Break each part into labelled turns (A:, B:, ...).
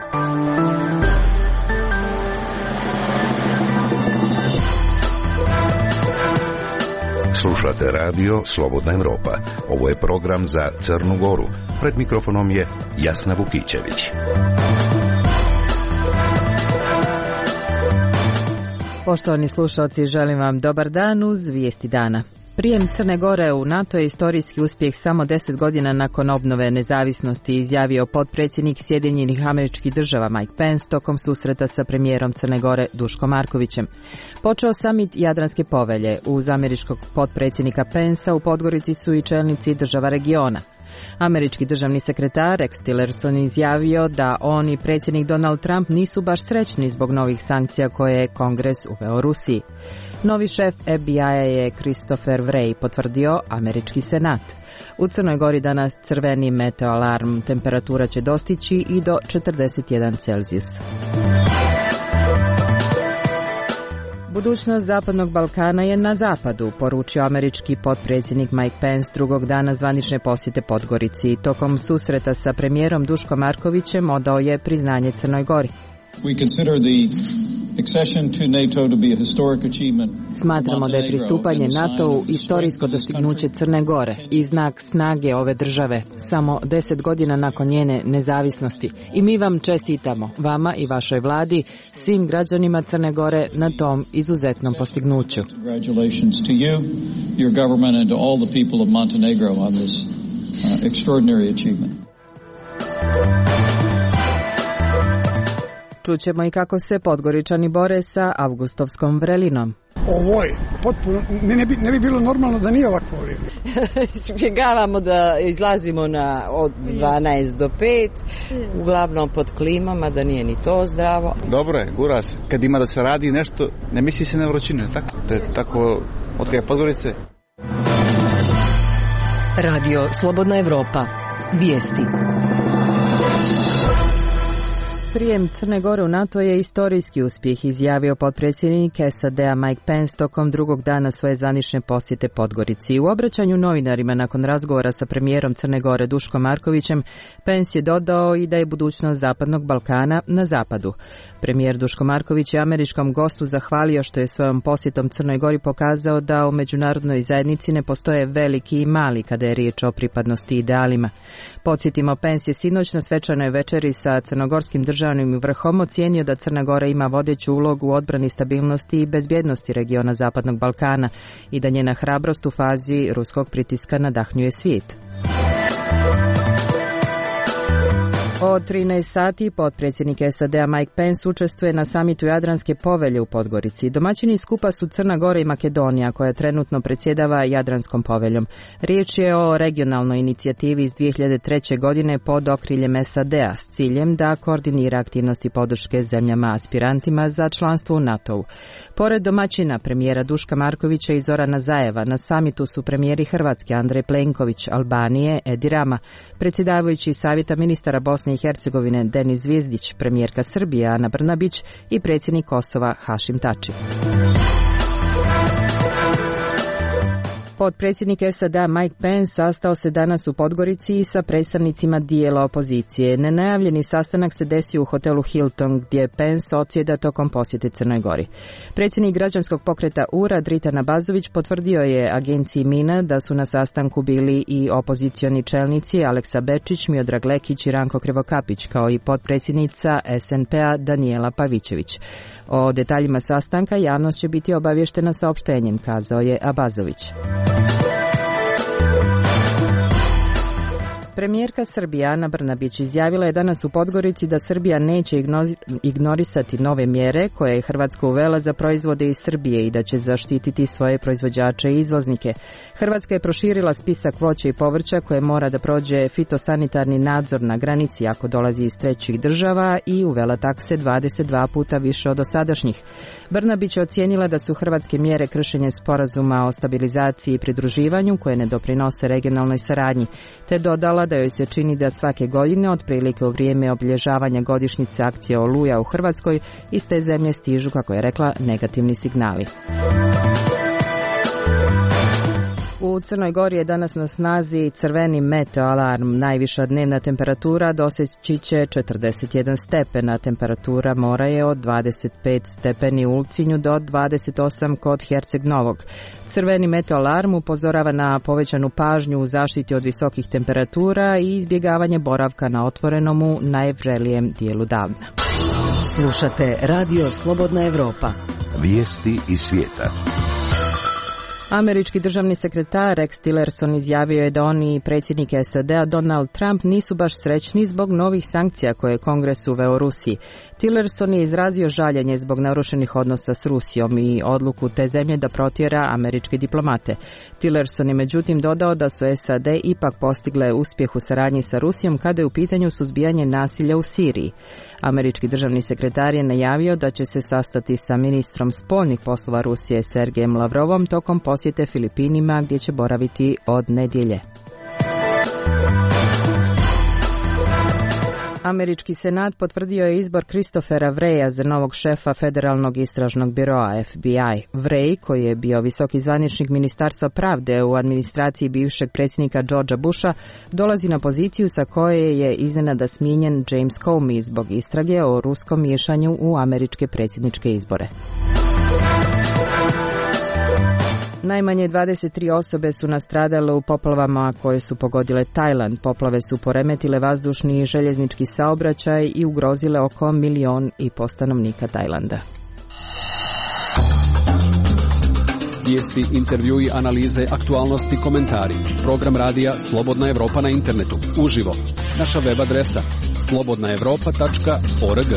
A: Slušate radio Slobodna Evropa. Ovo je program za Crnu Goru. Pred mikrofonom je Jasna Vukićević.
B: Poštovani slušalci, želim vam dobar dan uz vijesti dana. Prijem Crne Gore u NATO je istorijski uspjeh samo 10 godina nakon obnove nezavisnosti, izjavio potpredsjednik Sjedinjenih Američkih Država Mike Pence tokom susreta sa premijerom Crne Gore Duškom Markovićem. Počeo samit Jadranske povelje. Uz američkog potpredsjednika Pencea u Podgorici su i čelnici država regiona. Američki državni sekretar Rex Tillerson izjavio da on i predsjednik Donald Trump nisu baš srećni zbog novih sankcija koje je Kongres uveo Rusiji. Novi šef FBI-a je Christopher Wray, potvrdio američki senat. U Crnoj Gori danas crveni meteoalarm, temperatura će dostići i do 41 Celzijus. Budućnost Zapadnog Balkana je na zapadu, poručio američki potpredsjednik Mike Pence drugog dana zvanične posjete Podgorici. Tokom susreta sa premijerom Duškom Markovićem odao je priznanje Crnoj Gori. Smatramo da je pristupanje NATO-u istorijsko dostignuće Crne Gore i znak snage ove države, samo 10 godina nakon njene nezavisnosti. I mi vam čestitamo, vama i vašoj vladi, svim građanima Crne Gore na tom izuzetnom postignuću. Čućemo i kako se Podgoričani bore sa avgustovskom vrelinom.
C: Ovo je potpuno, ne bi bilo normalno da nije ovako vrijeme.
D: Izbjegavamo da izlazimo od 12 do 5, uglavnom pod klimama, da nije ni to zdravo.
E: Dobro je, gura se. Kad ima da se radi nešto, ne misli se na vrućinu, tako? To je tako od kraja Podgorice.
F: Radio Slobodna Evropa. Vijesti.
B: Prijem Crne Gore u NATO je istorijski uspjeh, izjavio potpredsjednik SAD-a Mike Pence tokom drugog dana svoje zvanične posjete Podgorici. U obraćanju novinarima nakon razgovora sa premijerom Crne Gore Duškom Markovićem, Pence je dodao i da je budućnost Zapadnog Balkana na zapadu. Premijer Duško Marković je američkom gostu zahvalio što je svojom posjetom Crnoj Gori pokazao da u međunarodnoj zajednici ne postoje veliki i mali kada je riječ o pripadnosti idealima. Podsjetimo, Pence je sinoć na svečanoj večeri sa crnogorskim državnim vrhom ocijenio da Crna Gora ima vodeću ulogu u odbrani stabilnosti i bezbjednosti regiona Zapadnog Balkana i da njena hrabrost u fazi ruskog pritiska nadahnjuje svijet. Od 13 sati potpredsjednik SAD-a Mike Pence učestvuje na samitu Jadranske povelje u Podgorici. Domaćini skupa su Crna Gora i Makedonija, koja trenutno predsjedava Jadranskom poveljom. Riječ je o regionalnoj inicijativi iz 2003. godine pod okriljem SAD-a s ciljem da koordinira aktivnosti podrške zemljama aspirantima za članstvo u NATO-u. Pored domaćina premijera Duška Markovića i Zorana Zajeva, na samitu su premijeri Hrvatske Andrej Plenković, Albanije Edi Rama, predsjedavajući Savjeta ministara Bosne i Hercegovine Denis Zvijezdić, premijerka Srbije Ana Brnabić i predsjednik Kosova Hašim Tači. Potpredsjednik SAD-a Mike Pence sastao se danas u Podgorici sa predstavnicima dijela opozicije. Nenajavljeni sastanak se desio u hotelu Hilton, gdje je Pence odsjeda tokom posjete Crnoj Gori. Predsjednik građanskog pokreta URA Dritan Abazović potvrdio je agenciji MINA da su na sastanku bili i opozicioni čelnici Aleksa Bečić, Miodrag Lekić i Ranko Krivokapić, kao i potpredsjednica SNP-a Danijela Pavićević. O detaljima sastanka javnost će biti obavještena saopštenjem, kazao je Abazović. Premijerka Srbije Ana Brnabić izjavila je danas u Podgorici da Srbija neće ignorisati nove mjere koje je Hrvatska uvela za proizvode iz Srbije i da će zaštititi svoje proizvođače i izvoznike. Hrvatska je proširila spisak voća i povrća koje mora da prođe fitosanitarni nadzor na granici ako dolazi iz trećih država i uvela takse 22 puta više od dosadašnjih. Brnabić je ocijenila da su hrvatske mjere kršenje sporazuma o stabilizaciji i pridruživanju koje ne doprinose regionalnoj saradnji, te dodala da joj se čini da svake godine, otprilike u vrijeme obilježavanja godišnjice akcije Oluja u Hrvatskoj, iz te zemlje stižu, kako je rekla, negativni signali. U U Crnoj Gori je danas na snazi crveni meteo alarm. Najviša dnevna temperatura doseći će 41 stepen, a temperatura mora je od 25 stepeni u Ulcinju do 28 kod Herceg Novog. Crveni meteo alarm upozorava na povećanu pažnju u zaštiti od visokih temperatura i izbjegavanje boravka na otvorenom u najvrelijem dijelu davna.
F: Slušate Radio Slobodna Evropa.
A: Vijesti iz svijeta.
B: Američki državni sekretar Rex Tillerson izjavio je da on i predsjednik SAD-a Donald Trump nisu baš srećni zbog novih sankcija koje je Kongres uveo Rusiji. Tillerson je izrazio žaljenje zbog narušenih odnosa s Rusijom i odluku te zemlje da protjera američke diplomate. Tillerson je međutim dodao da su SAD ipak postigle uspjeh u saradnji sa Rusijom kada je u pitanju suzbijanje nasilja u Siriji. Američki državni sekretar je najavio da će se sastati sa ministrom spoljnih poslova Rusije Sergejem Lavrovom tokom posjete Filipinima gdje će boraviti od nedjelje. Američki senat potvrdio je izbor Christophera Wreya za novog šefa Federalnog istražnog biroa FBI. Wray, koji je bio visoki zvaničnik Ministarstva pravde u administraciji bivšeg predsjednika Georgea Busha, dolazi na poziciju sa koje je iznenada smijenjen James Comey zbog istrage o ruskom miješanju u američke predsjedničke izbore. Najmanje 23 osobe su nastradale u poplavama koje su pogodile Tajland. Poplave su poremetile vazdušni i željeznički saobraćaj i ugrozile oko 1,5 milijuna stanovnika Tajlanda.
G: Vijesti, intervjui, analize, aktualnosti, komentari. Program radija Slobodna Evropa na internetu. Uživo. Naša web adresa slobodnaevropa.org.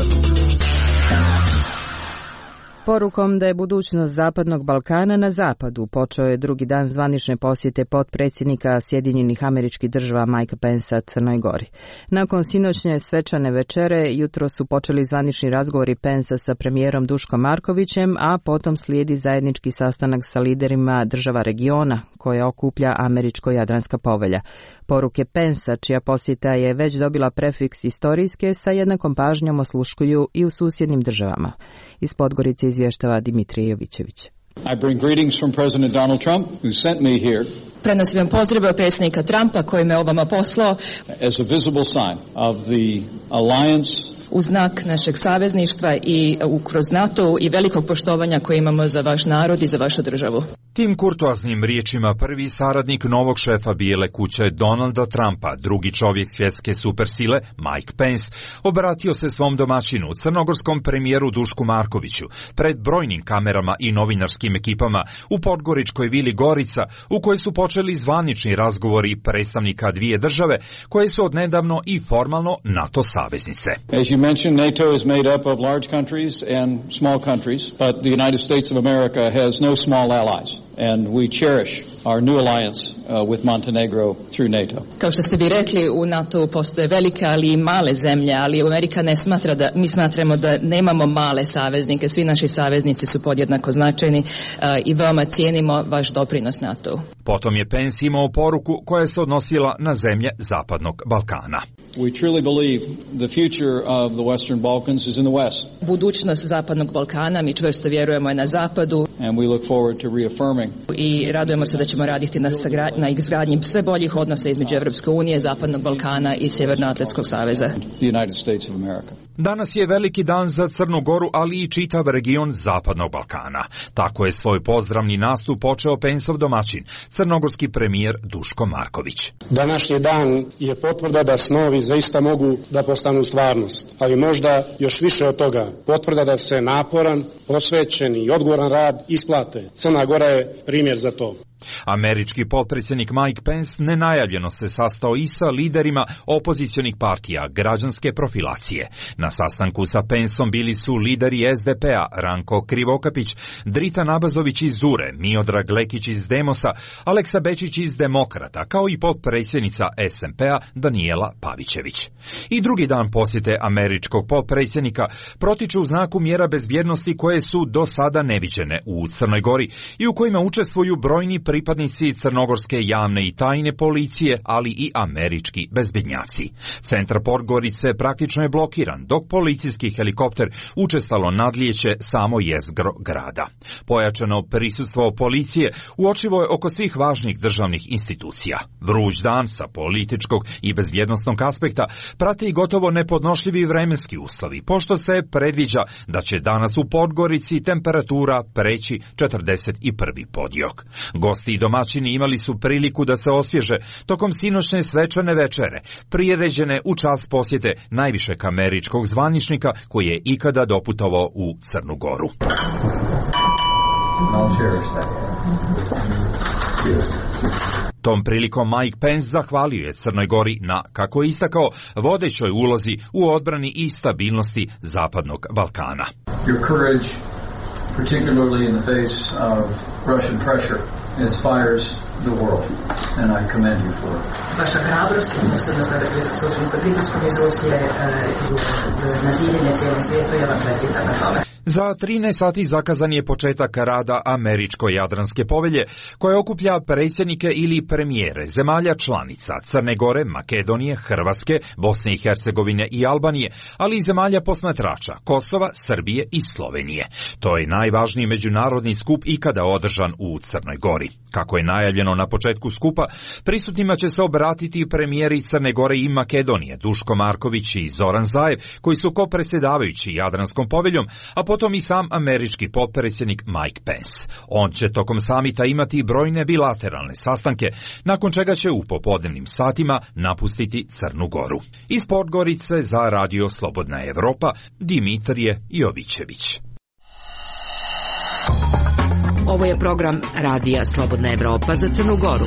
B: Porukom da je budućnost Zapadnog Balkana na zapadu počeo je drugi dan zvanične posjete potpredsjednika Sjedinjenih Američkih Država Mikea Pencea Crnoj Gori. Nakon sinoćnje svečane večere, jutro su počeli zvanični razgovori Pencea sa premijerom Duškom Markovićem, a potom slijedi zajednički sastanak sa liderima država regiona koje okuplja Američko-Jadranska povelja. Poruke Pencea, čija posjeta je već dobila prefiks istorijske, sa jednakom pažnjom osluškuju i u susjednim državama. Iz Podgorice izvještava Dimitrije Jovićević.
H: I bring greetings from President Donald Trump, who sent me here.
I: Prenosim vam pozdrave od predsjednika Trumpa koji me ovama poslao
H: as a visible sign of the alliance
I: u znak našeg savezništva i kroz NATO i velikog poštovanja koje imamo za vaš narod i za vašu državu.
J: Tim kurtoaznim riječima prvi saradnik novog šefa Bijele kuće Donalda Trumpa, drugi čovjek svjetske supersile Mike Pence, obratio se svom domaćinu, crnogorskom premijeru Dušku Markoviću, pred brojnim kamerama i novinarskim ekipama u Podgoričkoj vili Gorica, u kojoj su počeli zvanični razgovori predstavnika dvije države koje su odnedavno i formalno NATO saveznice.
H: As you mentioned, NATO is made up of large countries and small countries, but the United States of America has no small allies. And we cherish our new alliance with Montenegro through NATO.
I: Kao što ste vi rekli, u NATO postoje velike, ali i male zemlje, ali Amerika ne smatra da, mi smatramo da nemamo male saveznike, svi naši saveznici su podjednako značajni i veoma cijenimo vaš doprinos NATO.
J: Potom je Pence imao poruku koja se odnosila na zemlje Zapadnog Balkana.
H: We truly believe the future of the Western Balkans is in the West.
I: Budućnost Zapadnog Balkana, mi čvrsto vjerujemo, je na zapadu.
H: And we look forward to reaffirming.
I: I radujemo se da ćemo raditi na izgradnji sve boljih odnosa između Evropske unije, Zapadnog Balkana i Sjevernoatlantskog saveza.
H: The United States of America.
J: Danas je veliki dan za Crnu Goru, ali i čitav region Zapadnog Balkana. Tako je svoj pozdravni nastup počeo Penceov domaćin, crnogorski premijer Duško Marković.
K: Današnji dan je potvrda da snovi zaista mogu da postanu stvarnost, ali možda još više od toga, potvrda da se naporan, posvećen i odgovoran rad isplate. Crna Gora je primjer za to.
J: Američki potpredsjednik Mike Pence nenajavljeno se sastao i sa liderima opozicionih partija građanske profilacije. Na sastanku sa Penceom bili su lideri SDP-a Ranko Krivokapić, Drita Nabazović iz Dure, Miodrag Lekić iz Demosa, Aleksa Bečić iz Demokrata, kao i potpredsjednica SMP-a Danijela Pavićević. I drugi dan posjete američkog potpredsjednika protiče u znaku mjera bezbjednosti koje su do sada neviđene u Crnoj Gori i u kojima učestvuju brojni pripadnici pripadnici crnogorske javne i tajne policije, ali i američki bezbednjaci. Centar Podgorice praktično je blokiran, dok policijski helikopter učestalo nadlijeće samo jezgro grada. Pojačano prisustvo policije uočivo je oko svih važnih državnih institucija. Vruć dan sa političkog i bezbjednosnog aspekta prate i gotovo nepodnošljivi vremenski uslovi, pošto se predviđa da će danas u Podgorici temperatura preći 41. podjok. Gosti i domaćini imali su priliku da se osvježe tokom sinoćne svečane večere, priređene u čast posjete najvišeg američkog zvaničnika koji je ikada doputovao u Crnu Goru. Tom prilikom Mike Pence zahvalio je Crnoj Gori na, kako je istakao, vodećoj ulozi u odbrani i stabilnosti Zapadnog Balkana.
L: Your courage, particularly in the face of Russian pressure, inspires the world, and I commend you for it.
M: Vaša hrabrost, posebno sada gdje ste suočeni sa pritiskom iz Rusije na divljenje cijelom svijetu, ja vam čestitam na tome.
J: Za 13 sati zakazan je početak rada Američko-Jadranske povelje, koja okuplja predsjednike ili premijere zemalja članica Crne Gore, Makedonije, Hrvatske, Bosne i Hercegovine i Albanije, ali i zemalja posmatrača Kosova, Srbije i Slovenije. To je najvažniji međunarodni skup ikada održan u Crnoj Gori. Kako je najavljeno na početku skupa, prisutnima će se obratiti premijeri Crne Gore i Makedonije, Duško Marković i Zoran Zaev, koji su kopredsjedavajući Jadranskom poveljom, a potom i sam američki potpredsjednik Mike Pence. On će tokom samita imati brojne bilateralne sastanke, nakon čega će u popodnevnim satima napustiti Crnu Goru. Iz Podgorice za Radio Slobodna Evropa, Dimitrije Jovićević.
F: Ovo je program Radija Slobodna Evropa za Crnu Goru.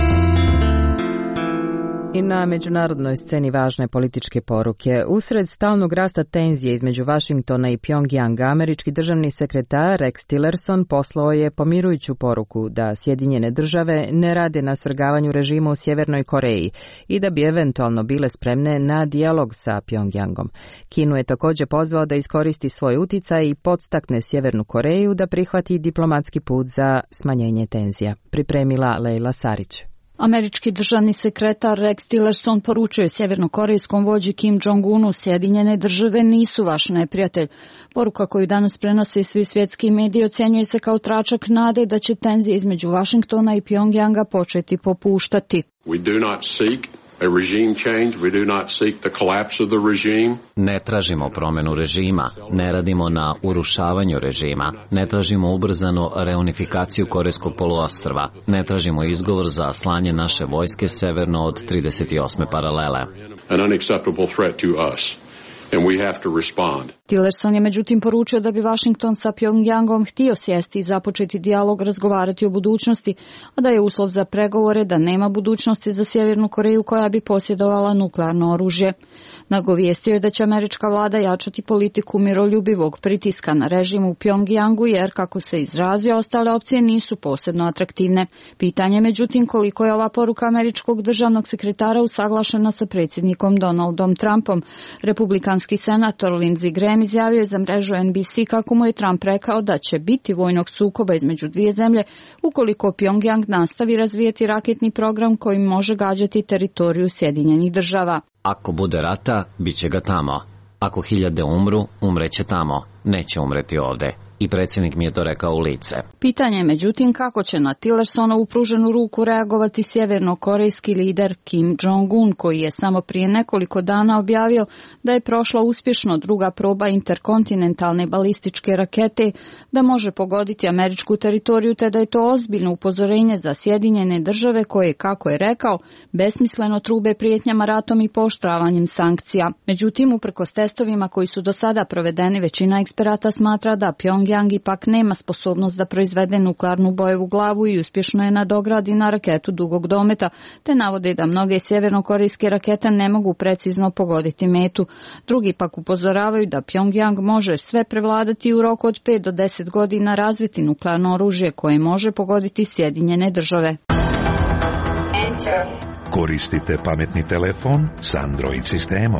B: I na međunarodnoj sceni važne političke poruke. Usred stalnog rasta tenzije između Vašingtona i Pjongjanga, američki državni sekretar Rex Tillerson poslao je pomirujuću poruku da Sjedinjene države ne rade na svrgavanju režima u Sjevernoj Koreji i da bi eventualno bile spremne na dijalog sa Pjongjangom. Kinu je također pozvao da iskoristi svoj uticaj i podstakne Sjevernu Koreju da prihvati diplomatski put za smanjenje tenzija. Pripremila Lejla Sarić.
N: Američki državni sekretar Rex Tillerson poručuje sjevernokorejskom vođi Kim Jong-unu: Sjedinjene države nisu vaš neprijatelj. Poruka koju danas prenose svi svjetski mediji ocjenjuje se kao tračak nade da će tenzije između Vašingtona i Pjongjanga početi popuštati.
O: We do not seek a regime change. We do not seek the collapse of the regime.
P: Ne tražimo promjenu režima, ne radimo na urušavanju režima, ne tražimo ubrzanu reunifikaciju Korejskog poluostrva, ne tražimo izgovor za slanje naše vojske severno od 38. paralele.
O: An unacceptable threat to us. And we have to respond.
N: Tillerson je međutim poručio da bi Washington sa Pjongjangom htio sjesti i započeti dijalog, razgovarati o budućnosti, a da je uslov za pregovore da nema budućnosti za Sjevernu Koreju koja bi posjedovala nuklearno oružje. Nagovijestio je da će američka vlada jačati politiku miroljubivog pritiska na režim u Pjongjangu jer, kako se izrazio, ostale opcije nisu posebno atraktivne. Pitanje međutim koliko je ova poruka američkog državnog sekretara usaglašena sa predsjednikom Donaldom Trumpom. Republikanski senator Lindsey Graham izjavio je za mrežu NBC kako mu je Trump rekao da će biti vojnog sukoba između dvije zemlje ukoliko Pjongjang nastavi razvijeti raketni program koji može gađati teritoriju Sjedinjenih država.
P: Ako bude rata, bit će ga tamo. Ako hiljade umru, umreće tamo. Neće umreti ovde. I predsjednik mi je to rekao u lice.
N: Pitanje je međutim kako će na Tillersonovu pruženu ruku reagovati sjevernokorejski lider Kim Jong-un, koji je samo prije nekoliko dana objavio da je prošla uspješno druga proba interkontinentalne balističke rakete, da može pogoditi američku teritoriju, te da je to ozbiljno upozorenje za Sjedinjene države koje, kako je rekao, besmisleno trube prijetnjama ratom i pooštravanjem sankcija. Međutim, uprkos testovima koji su do sada provedeni, većina eksperata smatra da Pjongjang ipak nema sposobnost da proizvede nuklearnu bojevu glavu i uspješno je nadogradi na raketu dugog dometa, te navode da mnoge sjevernokorejske rakete ne mogu precizno pogoditi metu. Drugi pak upozoravaju da Pjongjang može sve prevladati u roku od 5 do 10 godina, razviti nuklearno oružje koje može pogoditi Sjedinjene države.
A: Koristite pametni telefon s Android sistemom.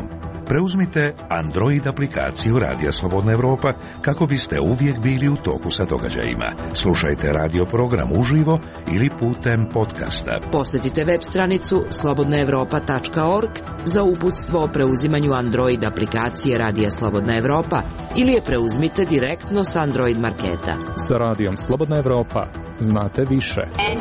A: preuzmite Android aplikaciju Radija Slobodna Evropa kako biste uvijek bili u toku sa događajima. Slušajte radio program uživo ili putem podcasta.
F: Posjetite web stranicu slobodnaevropa.org za uputstvo o preuzimanju Android aplikacije Radija Slobodna Evropa ili je preuzmite direktno s Android marketa.
Q: Sa Radijom Slobodna Evropa znate više.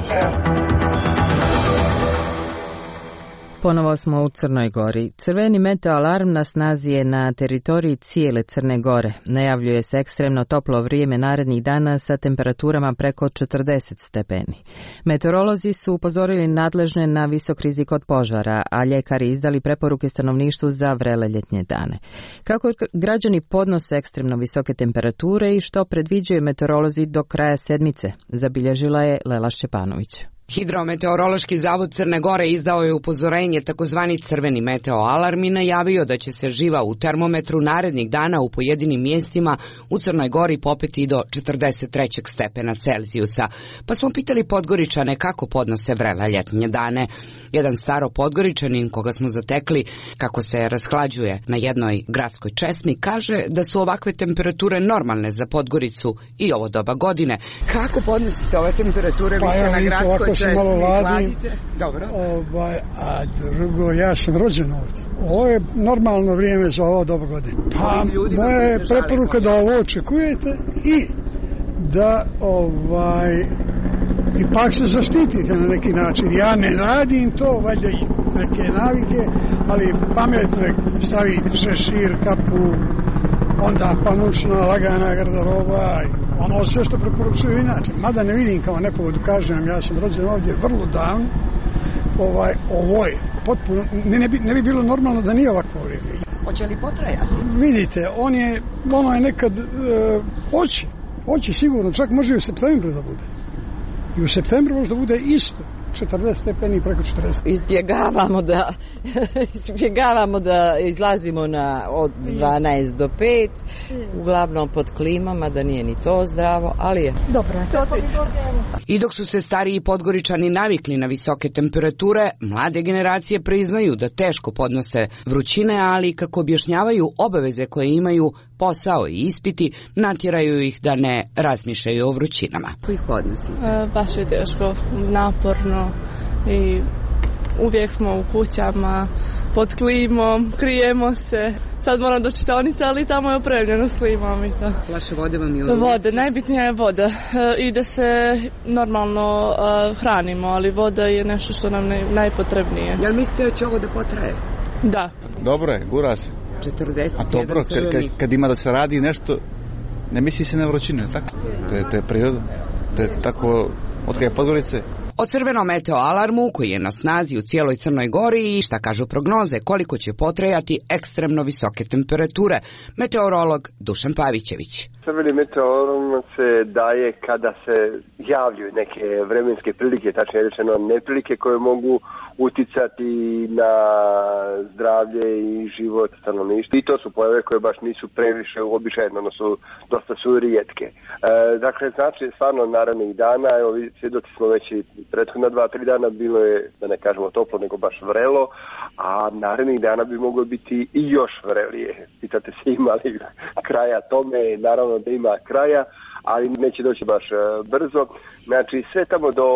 B: Ponovo smo u Crnoj Gori. Crveni meteoalarm na snazi je na teritoriji cijele Crne Gore. Najavljuje se ekstremno toplo vrijeme narednih dana sa temperaturama preko 40 stepeni. Meteorolozi su upozorili nadležne na visok rizik od požara, a ljekari izdali preporuke stanovništvu za vrele ljetnje dane. Kako građani podnose ekstremno visoke temperature i što predviđaju meteorolozi do kraja sedmice, zabilježila je Lela Šćepanović.
R: Hidrometeorološki zavod Crne Gore izdao je upozorenje takozvani crveni meteoalarm i najavio da će se živa u termometru narednih dana u pojedinim mjestima u Crnoj Gori popeti do 43. stepena Celzijusa. Pa smo pitali Podgoričane kako podnose vrele ljetnje dane. Jedan staro Podgoričanin koga smo zatekli kako se rashlađuje na jednoj gradskoj česmi kaže da su ovakve temperature normalne za Podgoricu i ovo doba godine. Kako podnosite ove temperature? Vi ste na gradskoj
C: malo ladim,
R: dobro.
C: A drugo, ja sam rođen ovdje. Ovo je normalno vrijeme za ovo doba godine. Pa moja je preporuka da ovo očekujete i da ipak se zaštitite na neki način. Ja ne radim to, valjda i neke navike, ali pametno stavite šešir, kapu, onda pamučna, lagana garderoba, ono sve što preporučuju inače. Mada ne vidim kao nepogodu, kažem, ja sam rođen ovdje vrlo davno. Ovo je potpuno, ne bi bilo normalno da nije ovakvo vrijeme.
R: Hoće li potrajati?
C: Vidite, ono je nekad, hoće sigurno, čak može i u septembru da bude. I u septembru može da bude isto. 40 stepeni preko 40.
D: Izbjegavamo da izlazimo od 12 do 5, uglavnom pod klimama, da nije ni to zdravo, ali je.
R: Dobro. I dok su se stariji Podgoričani navikli na visoke temperature, mlade generacije priznaju da teško podnose vrućine, ali kako objašnjavaju obaveze koje imaju, posao i ispiti, natjeraju ih da ne razmišljaju o vrućinama.
N: Ko ih podnosite?
S: Baš je teško, naporno i uvijek smo u kućama, pod klimom, krijemo se. Sad moram do čitaonice, ali tamo je opremljeno s klimom i to.
R: Flaše vode vam je
S: Voda, najbitnija je voda i da se normalno hranimo, ali voda je nešto što nam najpotrebnije.
R: Jel mislite da će ovo da potraje?
S: Da.
E: Dobro je, gura se.
R: 41
E: A dobro, kad ima da se radi nešto, ne misli se na vrućinu, tako? To je priroda. To je tako, od kada je Podgorice.
R: O crvenom meteoalarmu koji je na snazi u cijeloj Crnoj Gori i šta kažu prognoze koliko će potrajati ekstremno visoke temperature, meteorolog Dušan Pavićević.
T: Crveni meteoalarm se daje kada se javljaju neke vremenske prilike, tačnije rečeno neprilike koje mogu uticati na zdravlje i život stanovništva. I to su pojave koje baš nisu previše uobičajene, odnosno dosta su rijetke. Dakle, znači stvarno narednih dana, evo svjedoci smo već i prethodna 2-3 dana, bilo je, da ne kažemo toplo, nego baš vrelo, a narednih dana bi moglo biti i još vrelije. Pitate se ima li kraja tome, naravno da ima kraja, ali neće doći baš brzo. Znači sve tamo do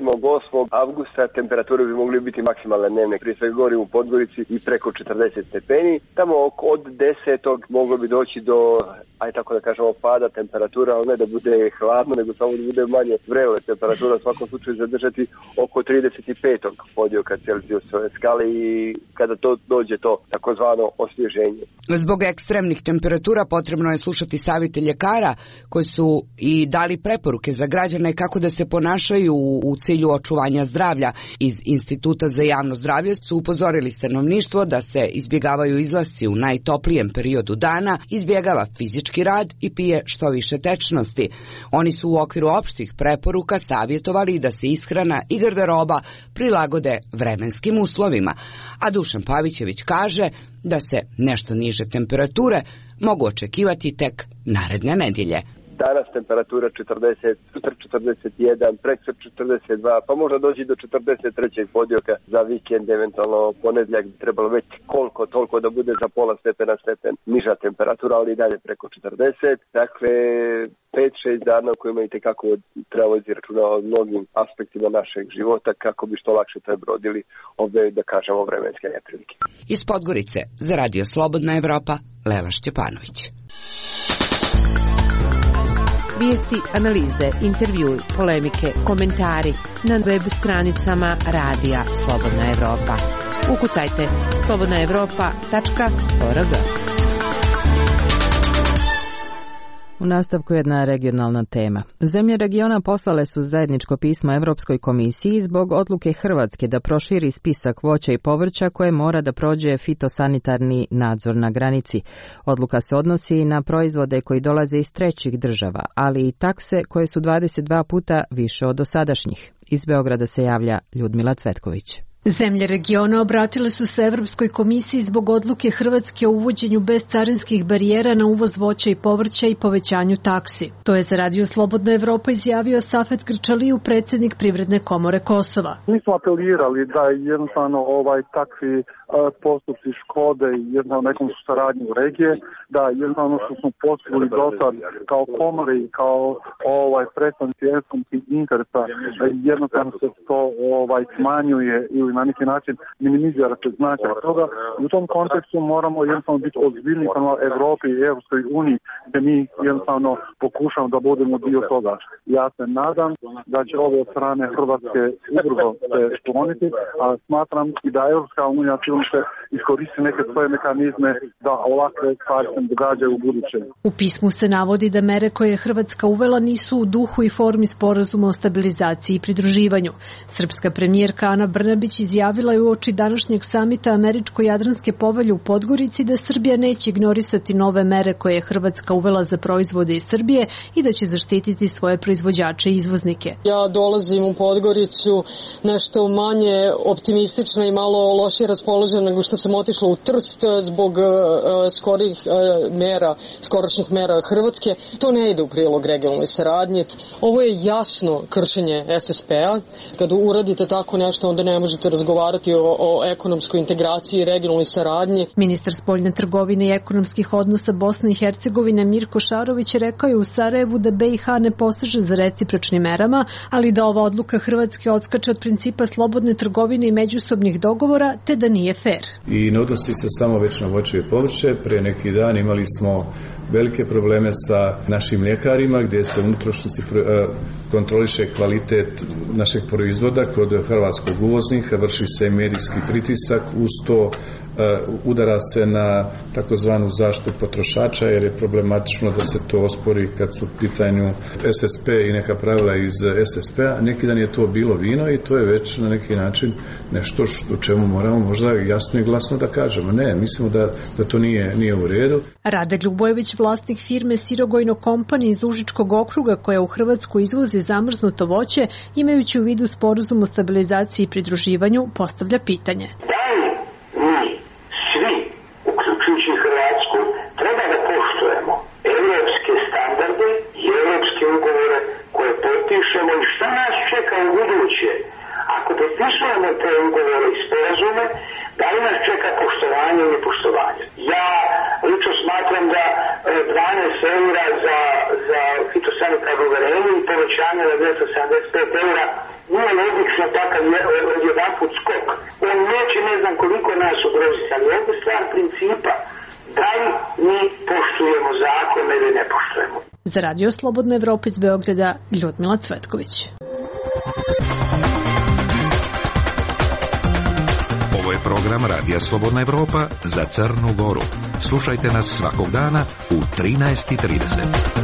T: 7-8 avgusta temperature bi mogli biti maksimalne dnevne. Prije svega govorim u Podgorici i preko 40 stepeni. Tamo od 10. moglo bi doći do, aj tako da kažemo, pada temperatura, ali ne da bude hladno, nego samo da bude manje vrele. Temperatura u svakom slučaju zadržati oko 35. podioka Celzijusove skale i kada to dođe to takozvano osvježenje.
R: Zbog ekstremnih temperatura potrebno je slušati savjete ljekara koji su i dali preporuke za građane kako da se ponašaju u cilju očuvanja zdravlja. Iz Instituta za javno zdravlje su upozorili stanovništvo da se izbjegavaju izlasci u najtoplijem periodu dana, izbjegava fizički rad i pije što više tečnosti. Oni su u okviru opštih preporuka savjetovali da se ishrana i garderoba prilagode vremenskim uslovima. A Dušan Pavićević kaže da se nešto niže temperature mogu očekivati tek naredne nedjelje.
T: danas temperatura 40, sutra 41, prekstor 42, pa možda doći do 43. podioka za vikend, eventualno ponedjeljak bi trebalo već koliko toliko da bude za pola stepena niža temperatura, ali i dalje preko 40. Dakle, 5-6 dana u kojima itekako treba voditi računa o mnogim aspektima našeg života kako bi što lakše prebrodili ove, da kažemo, vremenske neprilike.
R: Iz Podgorice za Radio Slobodna Evropa, Lela Šćepanović.
U: Vijesti, analize, intervjui, polemike, komentari na web stranicama Radija Slobodna Evropa. Ukucajte slobodnaevropa.org.
B: U nastavku jedna regionalna tema. Zemlje regiona poslale su zajedničko pismo Evropskoj komisiji zbog odluke Hrvatske da proširi spisak voća i povrća koje mora da prođe fitosanitarni nadzor na granici. Odluka se odnosi na proizvode koji dolaze iz trećih država, ali i takse koje su 22 puta više od dosadašnjih. Iz Beograda se javlja Ljudmila Cvetković.
V: Zemlje regiona obratile su se Evropskoj komisiji zbog odluke Hrvatske o uvođenju bezcarinskih barijera na uvoz voća i povrća i povećanju taksi. To je za Radio Slobodna Evropa izjavio Safet Grčaliju, predsjednik Privredne komore Kosova.
W: Mi smo apelirali da jednostavno takvi postupci škode i jednostavno nekom saradnju u regije, da jednostavno što smo postigli do sad kao komore i kao predstavnici ekonomskih interesa, jednostavno se to smanjuje ili na neki način minimizira se značaj toga. I u tom kontekstu moramo jednostavno biti ozbiljni prema Evropi i Europskoj uniji, da mi jednostavno pokušamo da budemo dio toga. Ja se nadam da će ove strane Hrvatske ubrzo se skloniti, a smatram i da Europska unija će iskoristi neke svoje mehanizme da ovakve stvari se događaju u buduće.
V: U pismu se navodi da mere koje je Hrvatska uvela nisu u duhu i formi sporazuma o stabilizaciji i pridruživanju. Srpska premijerka Ana Brnabić izjavila je uoči današnjeg samita Američko-Jadranske povelje u Podgorici da Srbija neće ignorisati nove mere koje je Hrvatska uvela za proizvode iz Srbije i da će zaštititi svoje proizvođače i izvoznike.
X: Ja dolazim u Podgoricu nešto manje optimistična i malo lošije raspoložena nego što sam otišla u Trst zbog skoročnih mera Hrvatske. To ne ide u prilog regionalne saradnje. Ovo je jasno kršenje SSP-a. Kada uradite tako nešto, onda ne možete razgovarati o ekonomskoj integraciji i regionalnoj saradnji.
V: Ministar spoljne trgovine i ekonomskih odnosa Bosne i Hercegovine Mirko Šarović rekao je u Sarajevu da BiH ne poseže za recipročnim merama, ali da ova odluka Hrvatske odskače od principa slobodne trgovine i međusobnih dogovora, te da nije fair.
Y: I ne odnosi se samo već na voće i povrće. Pre neki dan imali smo velike probleme sa našim mljekarima gdje se unutrašnjosti kontroliše kvalitet našeg proizvoda kod hrvatskog uvoznika, vrši se medijski pritisak, uz to udara se na takozvanu zaštitu potrošača jer je problematično da se to ospori kad su u pitanju SSP i neka pravila iz SSP-a. Neki dan je to bilo vino i to je već na neki način nešto o čemu moramo možda jasno i glasno da kažemo. Ne, mislimo da to nije u redu.
V: Rade Ljubojević, vlasnik firme Sirogojno Company iz Užičkog okruga koja u Hrvatsku izvozi zamrznuto voće, imajući u vidu sporazum o stabilizaciji i pridruživanju, postavlja pitanje.
Z: Svi, uključujući Hrvatsku, treba da poštujemo evropske standarde i evropske ugovore koje potpišemo i šta nas čeka u buduće. Ako potpisujemo te ugovore i sporazume, da li nas čeka poštovanje ili nepoštovanje? Ja lično smatram da 12 eura za fitosanitarno uverenje i povećanje na 275 eura nije logično takav jedan put skok. On neće ne znam koliko nas ugroziti, ali ovdje stvar principa da li mi poštujemo zakone ili ne poštujemo.
V: Za Radio Slobodna Evropa iz Beograda, Ljudmila Cvetković.
A: Ovo je program Radija Slobodna Evropa za Crnu Goru. Slušajte nas svakog dana u 13:30.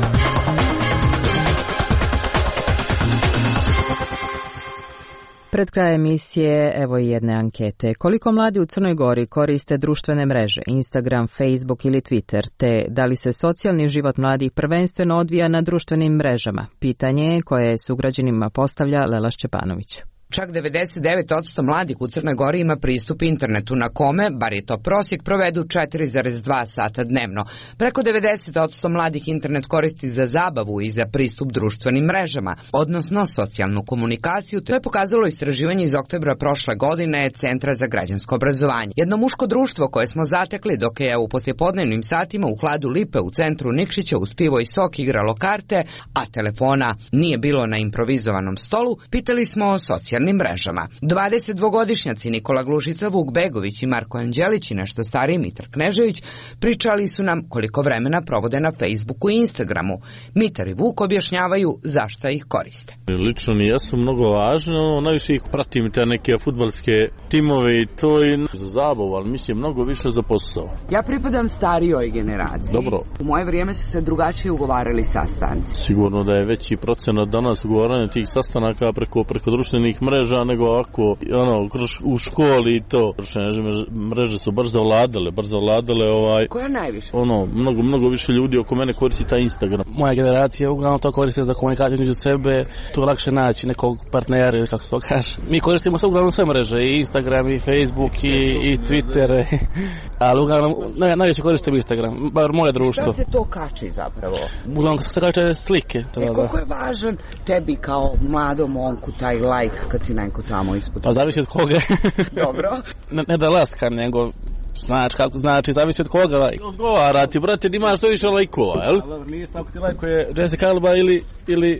B: Pred kraj emisije evo i jedne ankete. Koliko mladi u Crnoj Gori koriste društvene mreže, Instagram, Facebook ili Twitter, te da li se socijalni život mladih prvenstveno odvija na društvenim mrežama? Pitanje je koje sugrađanima postavlja Lela Šćepanović.
R: Čak 99% mladih u Crnoj Gori ima pristup internetu na kome, bar je to prosjek, provedu 4,2 sata dnevno. Preko 90% mladih internet koristi za zabavu i za pristup društvenim mrežama, odnosno socijalnu komunikaciju. To je pokazalo istraživanje iz oktobra prošle godine Centra za građansko obrazovanje. Jedno muško društvo koje smo zatekli dok je u poslijepodnevnim satima u hladu Lipe u centru Nikšića uz pivo i sok igralo karte, a telefona nije bilo na improvizovanom stolu, pitali smo o socijalnim mrežama. 22-godišnjaci Nikola Glušica, Vuk Begović i Marko Anđelić i nešto stariji Mitar Knežević pričali su nam koliko vremena provode na Facebooku i Instagramu. Mitar i Vuk objašnjavaju zašto ih koriste.
G: Lično mi jesu mnogo važno, najviše ih pratim te neke fudbalske timove i to i za zabavu, ali mislim mnogo više za posao.
R: Ja pripadam starijoj generaciji.
G: Dobro.
R: U moje vrijeme su se drugačije ugovarali sastanci.
G: Sigurno da je veći procenat danas ugovaranja tih sastanaka preko društvenih mreža nego ovako u školi i to. Društvene mreže su brzo vladale.
R: Koja najviše?
G: Mnogo više ljudi oko mene koristi taj Instagram.
H: Moja generacija uglavnom to koriste za komunikaciju među sebe, tu je lakše naći nekog partnera ili kako se to kaže. Mi koristimo uglavnom sve mreže, i Instagram, i Facebook, i Twitter, ali uglavnom najviše koristim Instagram, bar moje društvo.
R: Šta se to kači zapravo?
H: Uglavnom se kače slike.
R: Koliko je važan tebi kao mladom momku taj like kad ti neko tamo ispod?
H: Pa zavisi od koga.
R: Dobro.
H: Ne da laskam, nego znači zavisi od koga like.
G: Odgovara ti, brate, da imaš što više lajkova, jel?
H: Nije stavko ti lajkuje Jessica Alba ili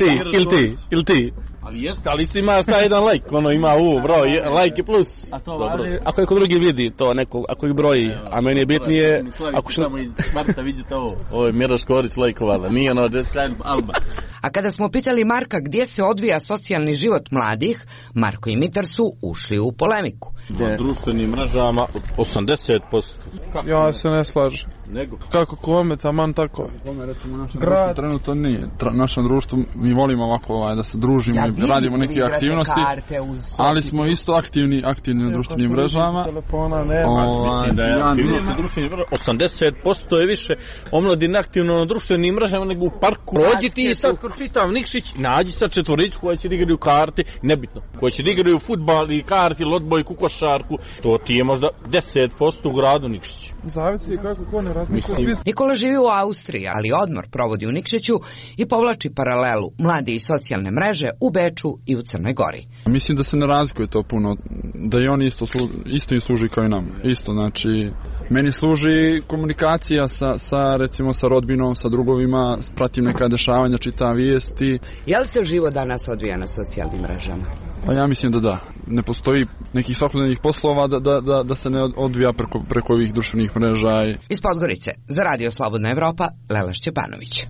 H: ti.
G: Ali isto imaš taj jedan lajk, ima broj, lajk i plus.
H: A to važi, ako neko drugi vidi to, ako ih broji, a meni je bitnije...
G: Ako samo iz Marta vidite ovo. Ovo je Mira Škorić lajkovala, nije Jessica Alba.
R: A kada smo pitali Marka gdje se odvija socijalni život mladih, Marko i Mitar su ušli u polemiku.
G: Na društvenim mrežama 80%.
I: Ja se ne slažem.
G: Nego?
I: Kako kome, taman tako.
H: Kome, recimo, našem
I: društvu trenutno nije. Našem društvu mi volimo ovako da se družimo i radimo neke aktivnosti, ali smo isto aktivni na društvenim mrežama.
G: Mislim da je aktivnost na društvenim mrežama 80% je više omladine aktivno na društvenim mrežama nego u parku. Rođi ti sad kroz čitav Nikšić, nađi sad četvoricu koja će da igraju karti, nebitno, koja će da igraju fudbal i karti, lodboj, kokošarku, to ti je možda 10% u gradu Nikšić.
I: Zavisi kako ko ne razmišlja.
R: Nikola živi u Austriji, ali odmor provodi u Nikšiću i povlači paralelu mladi i socijalne mreže u Beču i u Crnoj Gori.
I: Mislim da se ne razlikuje to puno, da i oni isto im služi kao i nam. Isto, znači, meni služi komunikacija recimo sa rodbinom, sa drugovima, pratim neka dešavanja, čitam vijesti.
R: Je li se život danas odvija na socijalnim mrežama?
I: Pa ja mislim da. Ne postoji nekih svakodnevnih poslova da se ne odvija preko ovih društvenih mreža.
R: Iz Podgorice, za Radio Slobodna Evropa, Lela Šćepanović.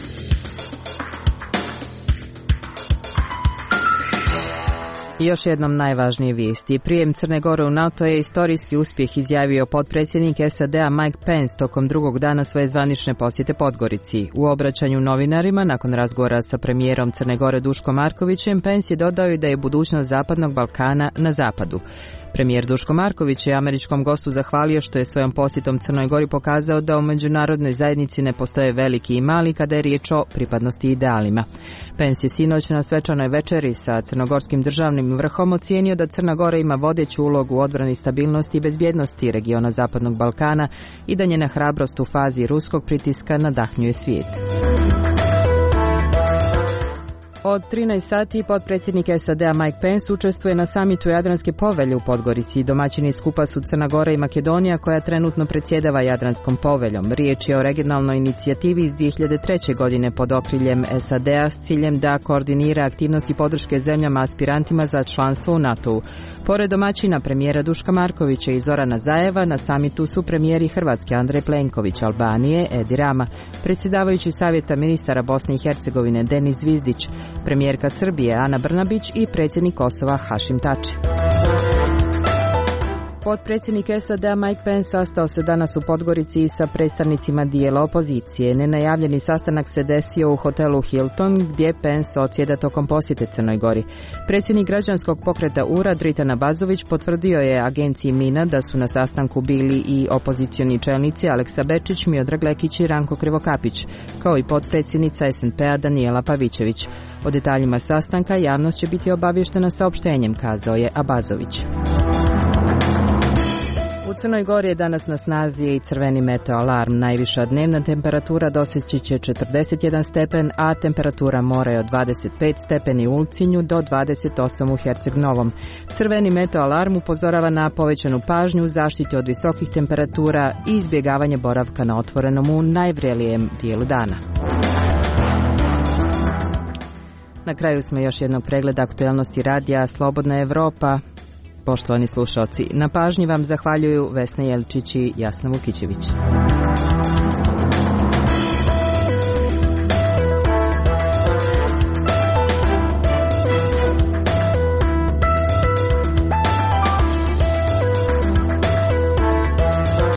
B: I još jednom najvažnije vijesti. Prijem Crne Gore u NATO je istorijski uspjeh, izjavio potpredsjednik SAD-a Mike Pence tokom drugog dana svoje zvanične posjete Podgorici. U obraćanju novinarima, nakon razgovora sa premijerom Crne Gore Duško Markovićem, Pence je dodao i da je budućnost Zapadnog Balkana na zapadu. Premijer Duško Marković je američkom gostu zahvalio što je svojom posjetom Crnoj Gori pokazao da u međunarodnoj zajednici ne postoje veliki i mali kada je riječ o pripadnosti i idealima. Pence je sinoć na svečanoj večeri sa crnogorskim državnim vrhom ocijenio da Crna Gora ima vodeću ulogu u odbrani stabilnosti i bezbjednosti regiona Zapadnog Balkana i da njena hrabrost u fazi ruskog pritiska nadahnjuje svijet. Od 13 sati potpredsjednik SAD-a Mike Pence učestvuje na samitu Jadranske povelje u Podgorici. Domaćini skupa su Crna Gora i Makedonija koja trenutno predsjedava Jadranskom poveljom. Riječ je o regionalnoj inicijativi iz 2003. godine pod okriljem SAD-a s ciljem da koordinira aktivnosti podrške zemljama aspirantima za članstvo u NATO-u. Pored domaćina premijera Duška Markovića i Zorana Zajeva, na samitu su premijeri Hrvatske Andrej Plenković, Albanije Edi Rama, predsjedavajući Savjeta ministara Bosne i Hercegovine Denis Zvizdić, premijerka Srbije Ana Brnabić i predsjednik Kosova Hašim Tači. Potpredsjednik SAD-a Mike Pence sastao se danas u Podgorici sa predstavnicima dijela opozicije. Nenajavljeni sastanak se desio u hotelu Hilton, gdje Pence odsjeda tokom posjete Crnoj Gori. Predsjednik građanskog pokreta URA Dritan Abazović potvrdio je agenciji MINA da su na sastanku bili i opozicioni čelnici Aleksa Bečić, Miodrag Lekić i Ranko Krivokapić, kao i potpredsjednica SNP-a Danijela Pavićević. O detaljima sastanka javnost će biti obavještena saopštenjem, kazao je Abazović. U Crnoj Gori je danas na snazi i crveni meteo alarm. Najviša dnevna temperatura doseći će 41 stepen, a temperatura mora je od 25 stepeni u Ulcinju do 28 u Herceg Novom. Crveni meteo alarm upozorava na povećanu pažnju u zaštiti od visokih temperatura i izbjegavanje boravka na otvorenom u najvrelijem dijelu dana. Na kraju smo još jednog pregleda aktuelnosti radija Slobodna Evropa. Poštovani slušalci, na pažnji vam zahvaljuju Vesna Jeličić i Jasna Vukićević.